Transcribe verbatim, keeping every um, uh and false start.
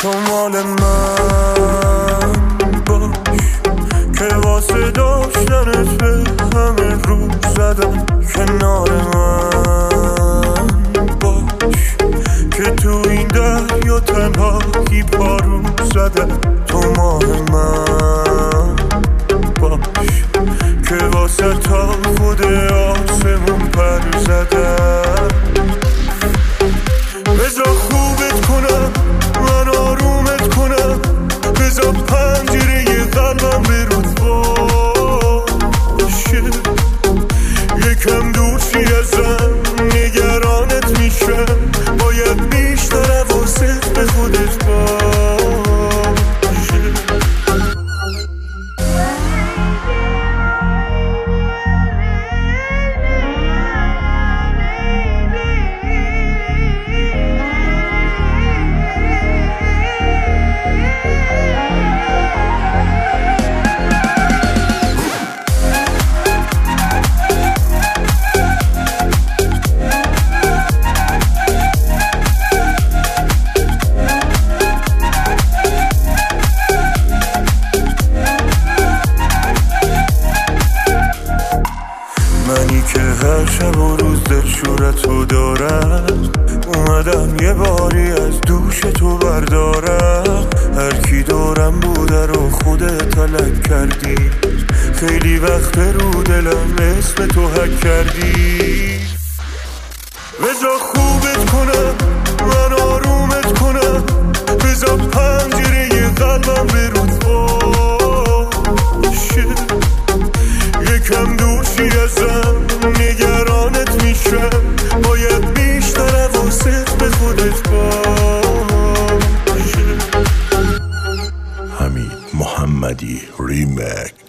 تو مال من باش که واسه داشتنت به همه رو زدم. کنار من باش که تو این دریا تنهایی پارو زدم. تو مال من باش که واسه تا خود آسمون پر زدم. بذار خوبت کنم من آرومت کنم، بذار پنجره قلبم به رود باشه. یکم دور چی ازم نگرانت میشم، باید بیشتر حواست به خودت باشه. منی که هر شب و روز دلشورتو دارم، اومدم یه باری از دوش تو بردارم. هر کی دورم بوده رو خودت تلک کردی، خیلی وقت رو دلم اسم تو حک کردی. بذار خوبت کنم من آرومت کنم، بذار پنجره قلبم به رود باشه. یکم دور چی ازم نگرانت میشم، باید بیشتر حواست به خودت باشه. حمید محمدی ریمک.